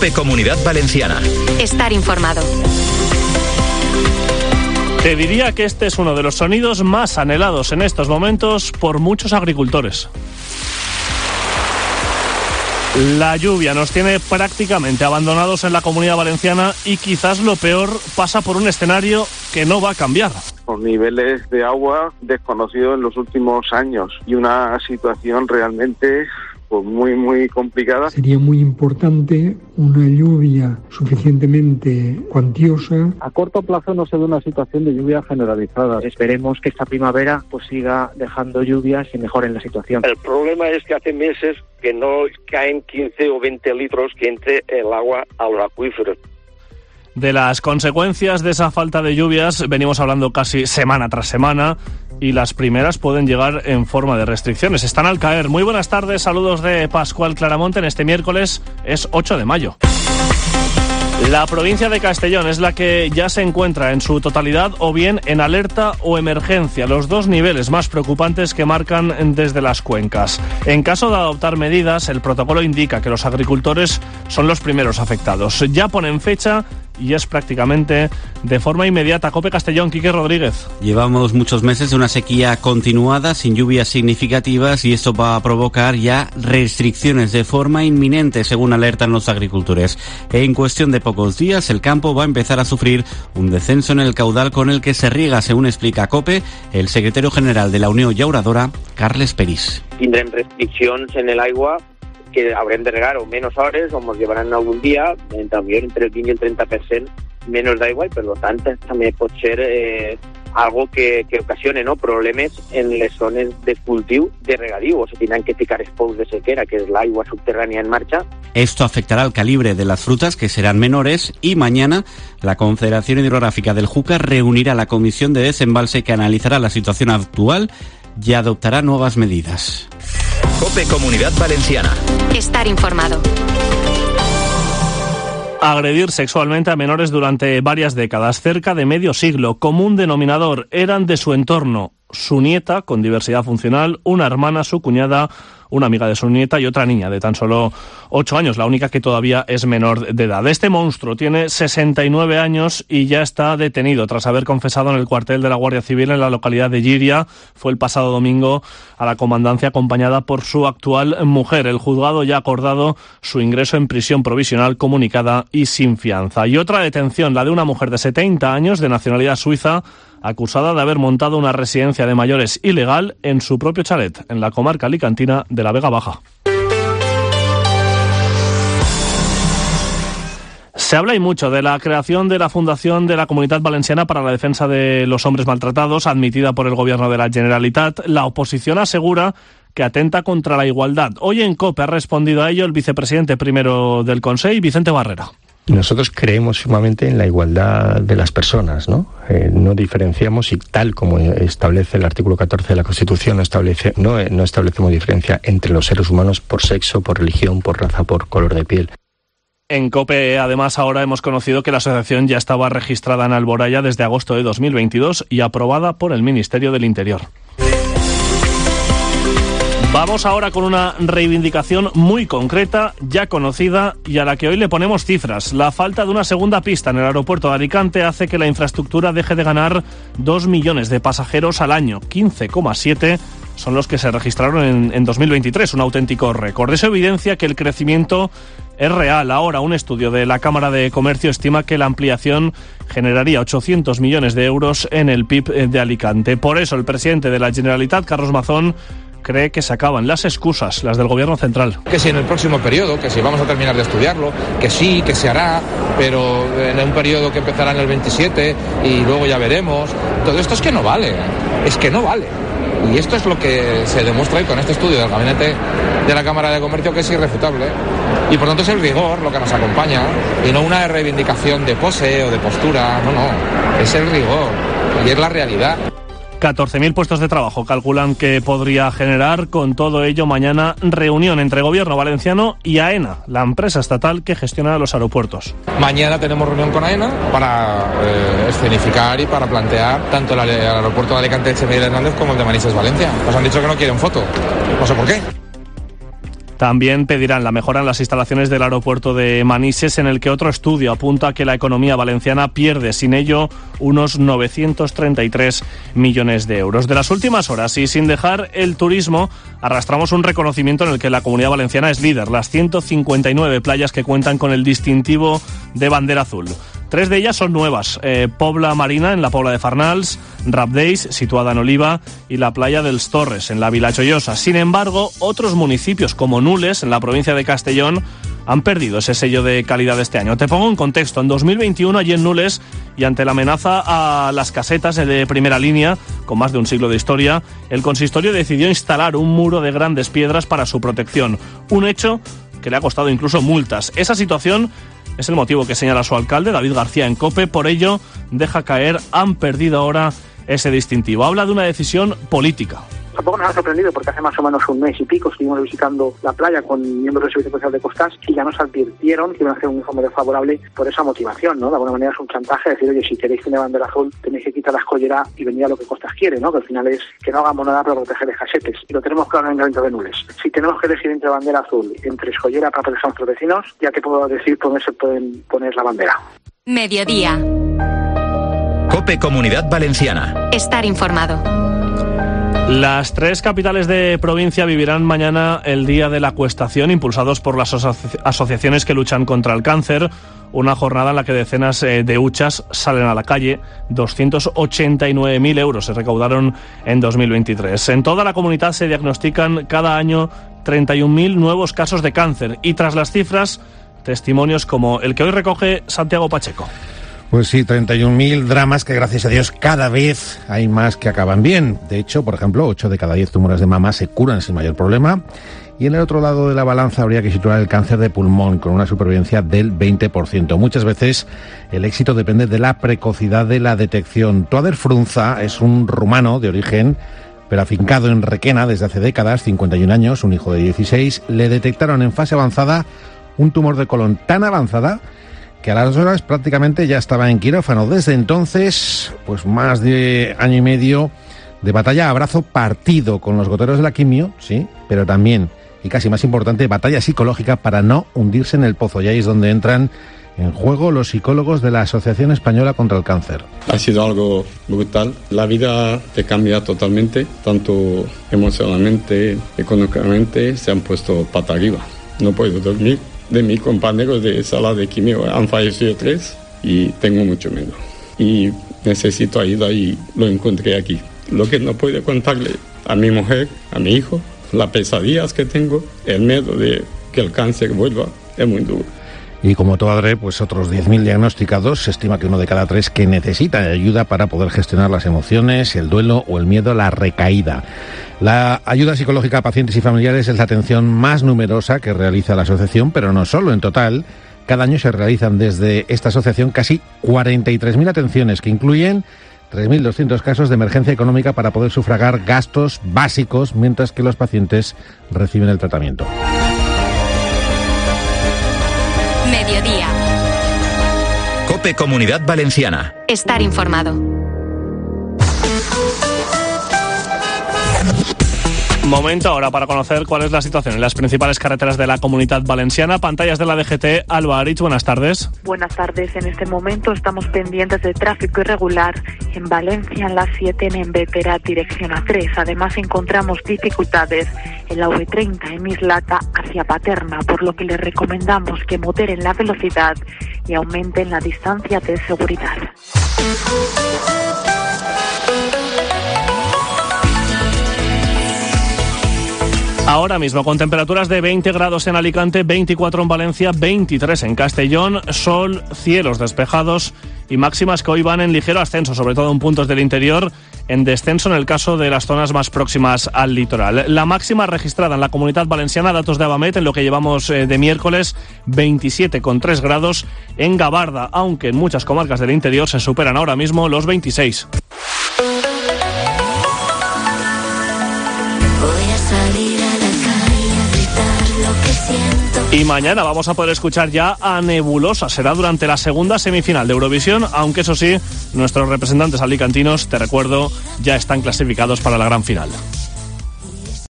COPE Comunidad Valenciana. Estar informado. Te diría que este es uno de los sonidos más anhelados en estos momentos por muchos agricultores. La lluvia nos tiene prácticamente abandonados en la Comunidad Valenciana y quizás lo peor pasa por un escenario que no va a cambiar. Con niveles de agua desconocidos en los últimos años y una situación realmente muy complicada. Sería muy importante una lluvia suficientemente cuantiosa. A corto plazo no se ve una situación de lluvia generalizada. Esperemos que esta primavera siga dejando lluvias y mejoren la situación. El problema es que hace meses que no caen 15 o 20 litros que entre el agua a los acuíferos. De las consecuencias de esa falta de lluvias venimos hablando casi semana tras semana y las primeras pueden llegar en forma de restricciones. Están al caer. Muy buenas tardes, saludos de Pascual Claramonte. En este miércoles es 8 de mayo. La provincia de Castellón es la que ya se encuentra en su totalidad o bien en alerta o emergencia, los dos niveles más preocupantes que marcan desde las cuencas. En caso de adoptar medidas, el protocolo indica que los agricultores son los primeros afectados. Ya ponen fecha y es prácticamente de forma inmediata. COPE Castellón, Quique Rodríguez. Llevamos muchos meses de una sequía continuada, sin lluvias significativas, y esto va a provocar ya restricciones de forma inminente, según alertan los agricultores. En cuestión de pocos días, el campo va a empezar a sufrir un descenso en el caudal con el que se riega, según explica COPE el secretario general de la Unió Llauradora, Carles Peris. Tindrem restriccions en l'aigua que haurem de regar o menys hores o ens llevaran algun dia, entre el 20 i el 30% menys d'aigua, i per tant també pot ser algo que ocasione problemes en les zones de cultiu de regadiu, o se tindran que ficar els pous de sequera, que és l'aigua subterrània en marcha. Esto afectará al calibre de las frutas, que serán menores, y mañana la Confederación Hidrográfica del Júcar reunirá la Comisión de Desembalse que analizará la situación actual y adoptará nuevas medidas. COPE Comunidad Valenciana. Estar informado. Agredir sexualmente a menores durante varias décadas, cerca de medio siglo. Común denominador, eran de su entorno. Su nieta, con diversidad funcional, una hermana, su cuñada, una amiga de su nieta y otra niña de tan solo 8 años, la única que todavía es menor de edad. Este monstruo tiene 69 años y ya está detenido tras haber confesado en el cuartel de la Guardia Civil en la localidad de Llíria. Fue el pasado domingo a la comandancia acompañada por su actual mujer. El juzgado ya ha acordado su ingreso en prisión provisional comunicada y sin fianza. Y otra detención, la de una mujer de 70 años de nacionalidad suiza, acusada de haber montado una residencia de mayores ilegal en su propio chalet, en la comarca alicantina de la Vega Baja. Se habla y mucho de la creación de la Fundación de la Comunitat Valenciana para la Defensa de los Hombres Maltratados, admitida por el Gobierno de la Generalitat. La oposición asegura que atenta contra la igualdad. Hoy en COPE ha respondido a ello el vicepresidente primero del Consell, Vicente Barrera. Nosotros creemos firmemente en la igualdad de las personas, ¿no? No diferenciamos, y tal como establece el artículo 14 de la Constitución, no establecemos diferencia entre los seres humanos por sexo, por religión, por raza, por color de piel. En COPE, además, ahora hemos conocido que la asociación ya estaba registrada en Alboraya desde agosto de 2022 y aprobada por el Ministerio del Interior. Vamos ahora con una reivindicación muy concreta, ya conocida y a la que hoy le ponemos cifras. La falta de una segunda pista en el aeropuerto de Alicante hace que la infraestructura deje de ganar 2 millones de pasajeros al año. 15,7 son los que se registraron en 2023, un auténtico récord. Eso evidencia que el crecimiento es real. Ahora, un estudio de la Cámara de Comercio estima que la ampliación generaría 800 millones de euros en el PIB de Alicante. Por eso, el presidente de la Generalitat, Carlos Mazón, cree que se acaban las excusas, las del gobierno central. Que si en el próximo periodo, que si vamos a terminar de estudiarlo, que sí, que se hará, pero en un periodo que empezará en el 27 y luego ya veremos. Todo esto es que no vale, es que no vale. Y esto es lo que se demuestra hoy con este estudio del Gabinete de la Cámara de Comercio, que es irrefutable. Y por tanto es el rigor lo que nos acompaña, y no una reivindicación de pose o de postura, no, es el rigor y es la realidad. 14.000 puestos de trabajo calculan que podría generar. Con todo ello, mañana reunión entre Gobierno valenciano y AENA, la empresa estatal que gestiona los aeropuertos. Mañana tenemos reunión con AENA para escenificar y para plantear tanto el aeropuerto de Alicante Echeverría Hernández como el de Manises Valencia. Nos han dicho que no quieren foto, no sé por qué. También pedirán la mejora en las instalaciones del aeropuerto de Manises, en el que otro estudio apunta que la economía valenciana pierde sin ello unos 933 millones de euros. De las últimas horas, y sin dejar el turismo, arrastramos un reconocimiento en el que la Comunidad Valenciana es líder, las 159 playas que cuentan con el distintivo de bandera azul. 3 de ellas son nuevas: Pobla Marina, en la Pobla de Farnals, Rabdeis, situada en Oliva, y la playa dels Torres, en la Vila Chollosa. Sin embargo, otros municipios como Nules, en la provincia de Castellón, han perdido ese sello de calidad este año. Te pongo en contexto. En 2021, allí en Nules, y ante la amenaza a las casetas de primera línea, con más de un siglo de historia, el consistorio decidió instalar un muro de grandes piedras para su protección. Un hecho que le ha costado incluso multas. Esa situación es el motivo que señala su alcalde, David García, en COPE. Por ello, deja caer, han perdido ahora ese distintivo. Habla de una decisión política. Tampoco nos ha sorprendido porque hace más o menos un mes y pico estuvimos visitando la playa con miembros del Servicio Policial de Costas y ya nos advirtieron que iban a hacer un informe desfavorable por esa motivación, ¿no? De alguna manera es un chantaje, decir, oye, si queréis tener bandera azul tenéis que quitar la escollera y venir a lo que Costas quiere, ¿no? Que al final es que no hagamos nada para proteger de casetes. Y lo tenemos claro en el Ayuntamiento de Nules. Si tenemos que elegir entre bandera azul, entre escollera para proteger a nuestros vecinos, ya te puedo decir por dónde se pueden poner la bandera. Mediodía. COPE Comunidad Valenciana. Estar informado. Las 3 capitales de provincia vivirán mañana el Día de la Acuestación, impulsados por las asociaciones que luchan contra el cáncer. Una jornada en la que decenas de huchas salen a la calle. 289.000 euros se recaudaron en 2023. En toda la comunidad se diagnostican cada año 31.000 nuevos casos de cáncer. Y tras las cifras, testimonios como el que hoy recoge Santiago Pacheco. Pues sí, 31.000 dramas que, gracias a Dios, cada vez hay más que acaban bien. De hecho, por ejemplo, 8 de cada 10 tumores de mama se curan sin mayor problema. Y en el otro lado de la balanza habría que situar el cáncer de pulmón, con una supervivencia del 20%. Muchas veces el éxito depende de la precocidad de la detección. Toader Frunza es un rumano de origen, pero afincado en Requena desde hace décadas, 51 años, un hijo de 16. Le detectaron en fase avanzada un tumor de colon tan avanzada que a las horas prácticamente ya estaba en quirófano. Desde entonces, pues más de año y medio de batalla a brazo partido con los goteros de la quimio, sí, pero también, y casi más importante, batalla psicológica para no hundirse en el pozo. Y ahí es donde entran en juego los psicólogos de la Asociación Española contra el Cáncer. Ha sido algo brutal. La vida te cambia totalmente, tanto emocionalmente, económicamente, se han puesto pata arriba. No puedo dormir. De mis compañeros de sala de quimio han fallecido 3 y tengo mucho miedo. Y necesito ayuda y lo encontré aquí. Lo que no puedo contarle a mi mujer, a mi hijo, las pesadillas que tengo, el miedo de que el cáncer vuelva, es muy duro. Y como Toadre, pues otros 10.000 diagnosticados. Se estima que 1 de cada 3 que necesita ayuda para poder gestionar las emociones, el duelo o el miedo a la recaída. La ayuda psicológica a pacientes y familiares es la atención más numerosa que realiza la asociación, pero no solo. En total, cada año se realizan desde esta asociación casi 43.000 atenciones, que incluyen 3.200 casos de emergencia económica para poder sufragar gastos básicos mientras que los pacientes reciben el tratamiento. Mediodía. COPE Comunidad Valenciana. Estar informado. Momento ahora para conocer cuál es la situación en las principales carreteras de la Comunidad Valenciana. Pantallas de la DGT. Alba Aritz, buenas tardes. Buenas tardes. En este momento estamos pendientes de tráfico irregular en Valencia, en la 7, en Bétera, dirección A3. Además encontramos dificultades en la V30 en Mislata hacia Paterna, por lo que les recomendamos que moderen la velocidad y aumenten la distancia de seguridad. Ahora mismo con temperaturas de 20 grados en Alicante, 24 en Valencia, 23 en Castellón, sol, cielos despejados y máximas que hoy van en ligero ascenso, sobre todo en puntos del interior, en descenso en el caso de las zonas más próximas al litoral. La máxima registrada en la Comunidad Valenciana, datos de Abamet, en lo que llevamos de miércoles, 27,3 grados en Gabarda, aunque en muchas comarcas del interior se superan ahora mismo los 26. Y mañana vamos a poder escuchar ya a Nebulosa. Será durante la segunda semifinal de Eurovisión, aunque eso sí, nuestros representantes alicantinos, te recuerdo, ya están clasificados para la gran final.